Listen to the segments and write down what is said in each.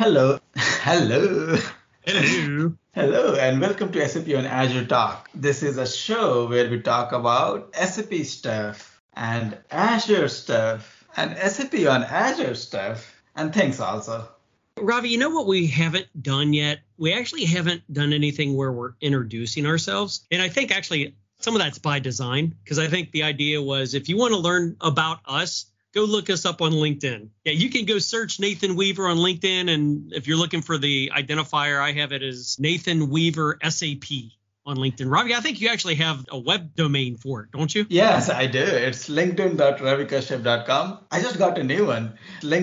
Hello. Hello. Hello. Hello, and welcome to SAP on Azure Talk. This is a show where we talk about SAP stuff and Azure stuff and SAP on Azure stuff and things also. Ravi, you know what we haven't done yet? We actually haven't done anything where we're introducing ourselves. And I think actually some of that's by design, because I think the idea was if you want to learn about us, go look us up on LinkedIn. Yeah, you can go search Nathan Weaver on LinkedIn. And if you're looking for the identifier, I have it as Nathan Weaver SAP on LinkedIn. Ravi, I think you actually have a web domain for it, don't you? Yes, I do. It's linkedin.ravikashyap.com. I just got a new one,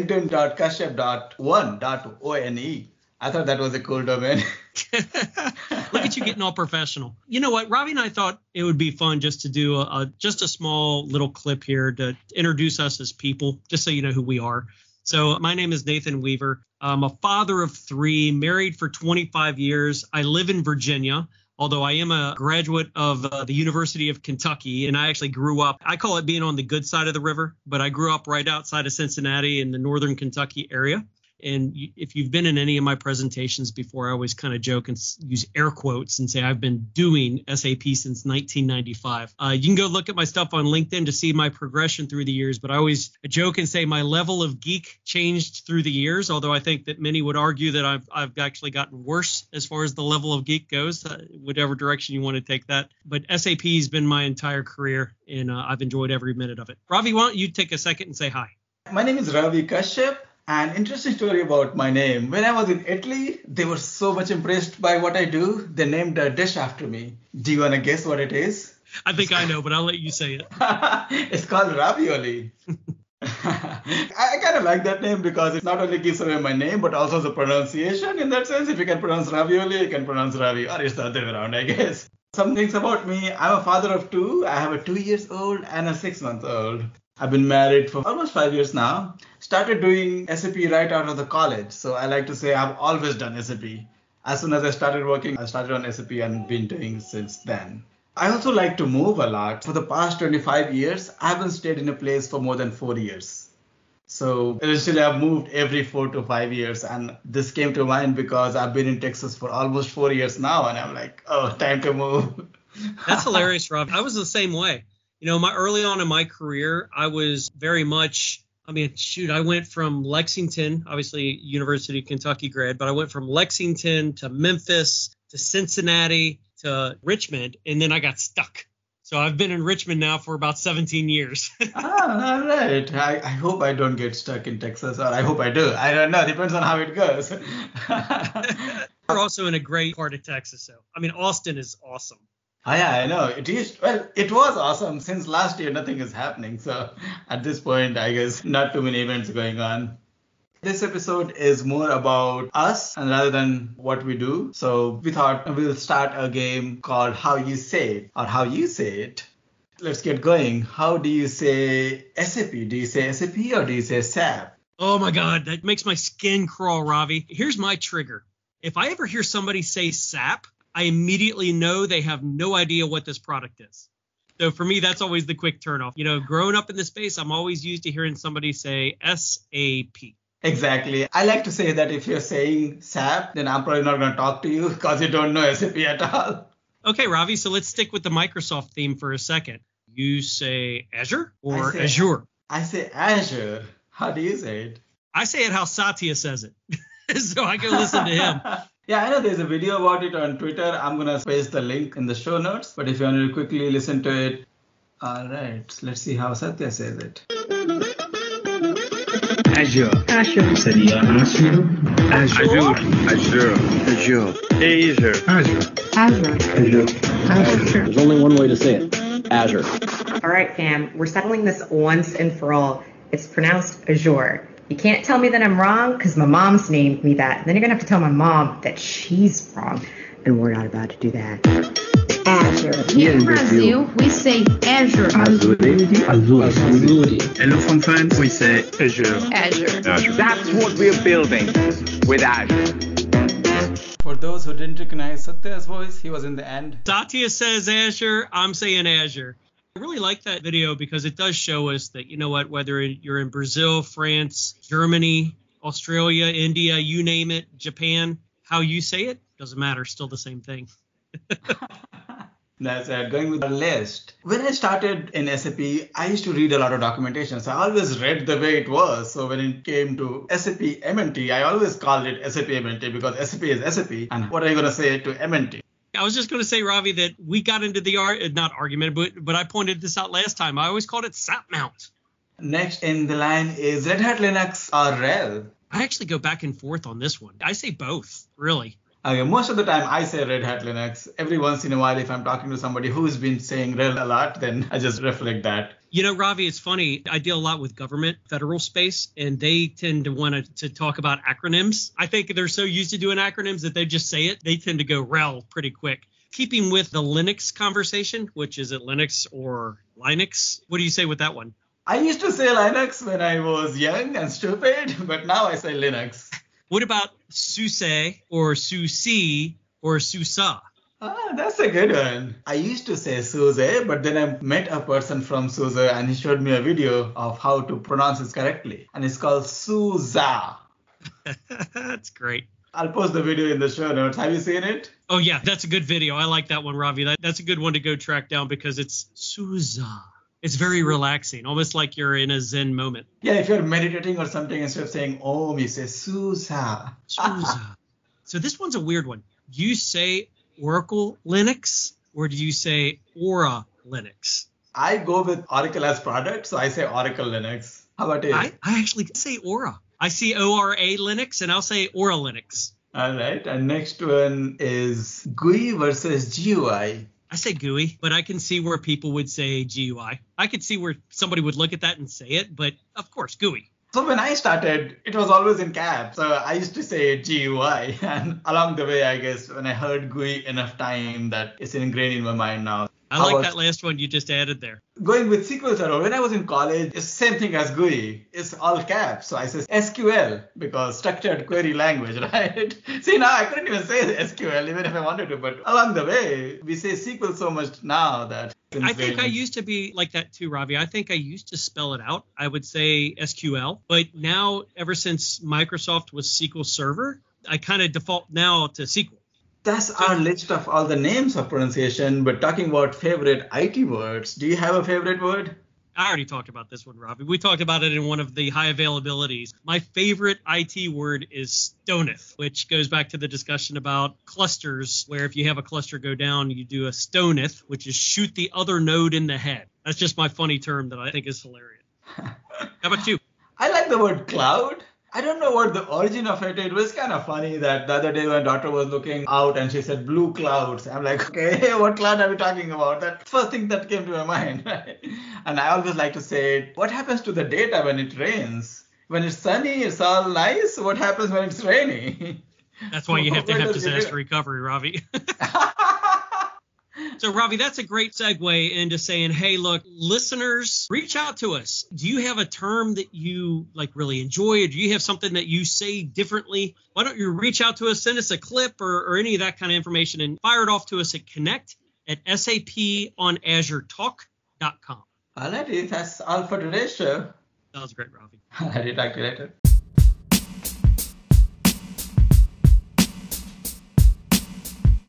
linkedin.kashyap.one.one. I thought that was a cool domain. Look at you getting all professional. You know what? Ravi and I thought it would be fun just to do just a small little clip here to introduce us as people, just so you know who we are. So my name is Nathan Weaver. I'm a father of three, married for 25 years. I live in Virginia, although I am a graduate of the University of Kentucky, and I actually grew up, I call it being on the good side of the river, but I grew up right outside of Cincinnati in the northern Kentucky area. And if you've been in any of my presentations before, I always kind of joke and use air quotes and say I've been doing SAP since 1995. You can go look at my stuff on LinkedIn to see my progression through the years. But I always joke and say my level of geek changed through the years, although I think that many would argue that I've actually gotten worse as far as the level of geek goes, whatever direction you want to take that. But SAP has been my entire career, and I've enjoyed every minute of it. Ravi, why don't you take a second and say hi? My name is Ravi Kashyap. An interesting story about my name. When I was in Italy, they were so much impressed by what I do. They named a dish after me. Do you want to guess what it is? I think I know, but I'll let you say it. It's called ravioli. I kind of like that name because it not only gives away my name, but also the pronunciation. In that sense, if you can pronounce ravioli, you can pronounce Ravi. Or it's the other way around, I guess. Some things about me. I'm a father of two. I have a 2-year-old and a 6-month-old. I've been married for almost 5 years now. Started doing SAP right out of the college. So I like to say I've always done SAP. As soon as I started working, I started on SAP and been doing since then. I also like to move a lot. For the past 25 years, I haven't stayed in a place for more than 4 years. So eventually I've moved every 4 to 5 years. And this came to mind because I've been in Texas for almost 4 years now. And I'm like, oh, time to move. That's hilarious, Rob. I was the same way. You know, early on in my career, I was very much, I went from Lexington, obviously University of Kentucky grad, but I went from Lexington to Memphis to Cincinnati to Richmond, and then I got stuck. So I've been in Richmond now for about 17 years. All right. I hope I don't get stuck in Texas, or I hope I do. I don't know. Depends on how it goes. We're also in a great part of Texas. So, Austin is awesome. Oh, yeah, I know. It is. Well, it was awesome. Since last year, nothing is happening. So at this point, I guess not too many events going on. This episode is more about us and rather than what we do. So we thought we'll start a game called How You Say It or How You Say It. Let's get going. How do you say SAP? Do you say SAP or do you say SAP? Oh, my God. That makes my skin crawl, Ravi. Here's my trigger. If I ever hear somebody say SAP, I immediately know they have no idea what this product is. So for me, that's always the quick turnoff. You know, growing up in this space, I'm always used to hearing somebody say SAP. Exactly. I like to say that if you're saying SAP, then I'm probably not going to talk to you because you don't know SAP at all. Okay, Ravi, so let's stick with the Microsoft theme for a second. You say Azure or Azure? I say Azure. How do you say it? I say it how Satya says it. So I can listen to him. Yeah, I know there's a video about it on Twitter. I'm going to paste the link in the show notes. But if you want to quickly listen to it. All right. Let's see how Satya says it. Azure. Azure. Seria Azure. Azure. Azure. Azure. Azure. Azure. Azure. Azure. Azure. There's only one way to say it. Azure. All right, fam. We're settling this once and for all. It's pronounced Azure. You can't tell me that I'm wrong because my mom's named me that. Then you're going to have to tell my mom that she's wrong. And we're not about to do that. Azure. Here in Brazil, we say Azure. Azure. Azure. Hello from France, we say Azure. Azure. Azure. That's what we're building with Azure. For those who didn't recognize Satya's voice, he was in the end. Satya says Azure, I'm saying Azure. I really like that video because it does show us that, you know what, whether you're in Brazil, France, Germany, Australia, India, you name it, Japan, how you say it, doesn't matter. Still the same thing. That's it. Going with the list. When I started in SAP, I used to read a lot of documentation. So I always read the way it was. So when it came to SAP MNT, I always called it SAP MNT because SAP is SAP. And what are you going to say to MNT? I was just going to say, Ravi, that we got into the not argument, but I pointed this out last time. I always called it SAP mount. Next in the line is Red Hat Linux or RHEL. I actually go back and forth on this one. I say both, really. Okay, most of the time I say Red Hat Linux. Every once in a while, if I'm talking to somebody who's been saying RHEL a lot, then I just reflect that. You know, Ravi, it's funny. I deal a lot with government, federal space, and they tend to want to talk about acronyms. I think they're so used to doing acronyms that they just say it. They tend to go RHEL pretty quick. Keeping with the Linux conversation, which is it Linux or Linux? What do you say with that one? I used to say Linux when I was young and stupid, but now I say Linux. What about SUSE or SUSE or SUSE? That's a good one. I used to say SUSE, but then I met a person from SUSE and he showed me a video of how to pronounce it correctly. And it's called SUSE. That's great. I'll post the video in the show notes. Have you seen it? Oh, yeah, that's a good video. I like that one, Ravi. That's a good one to go track down because it's SUSE. It's very relaxing, almost like you're in a Zen moment. Yeah, if you're meditating or something, instead of saying Om, you say SUSE. SUSE. So this one's a weird one. Do you say Oracle Linux or do you say Aura Linux? I go with Oracle as product, so I say Oracle Linux. How about you? I actually say Aura. I see ORA Linux and I'll say Aura Linux. All right. And next one is GUI versus GUI. I say GUI, but I can see where people would say GUI. I could see where somebody would look at that and say it, but of course, GUI. So when I started, it was always in caps. So I used to say GUI. And along the way, I guess, when I heard GUI enough time that it's ingrained in my mind now. I like that last one you just added there. Going with SQL Server, when I was in college, it's the same thing as GUI. It's all caps. So I say SQL because structured query language, right? See, now I couldn't even say SQL even if I wanted to. But along the way, we say SQL so much now that... I think I used to be like that too, Ravi. I think I used to spell it out. I would say SQL. But now, ever since Microsoft was SQL Server, I kind of default now to SQL. That's our list of all the names of pronunciation, but talking about favorite IT words, do you have a favorite word? I already talked about this one, Ravi. We talked about it in one of the high availabilities. My favorite IT word is stoneth, which goes back to the discussion about clusters, where if you have a cluster go down, you do a stoneth, which is shoot the other node in the head. That's just my funny term that I think is hilarious. How about you? I like the word cloud. I don't know what the origin of it is. It was kind of funny that the other day my daughter was looking out and she said blue clouds. I'm like, okay, what cloud are we talking about? That's the first thing that came to my mind. Right? And I always like to say, what happens to the data when it rains? When it's sunny, it's all nice. What happens when it's rainy? That's why you have to have disaster recovery, Ravi. So, Ravi, that's a great segue into saying, hey, look, listeners, reach out to us. Do you have a term that you really enjoy? Or do you have something that you say differently? Why don't you reach out to us, send us a clip or any of that kind of information and fire it off to us at connect@saponazuretalk.com. All righty. That's all for today's show. That was great, Ravi. All righty. Talk to you later.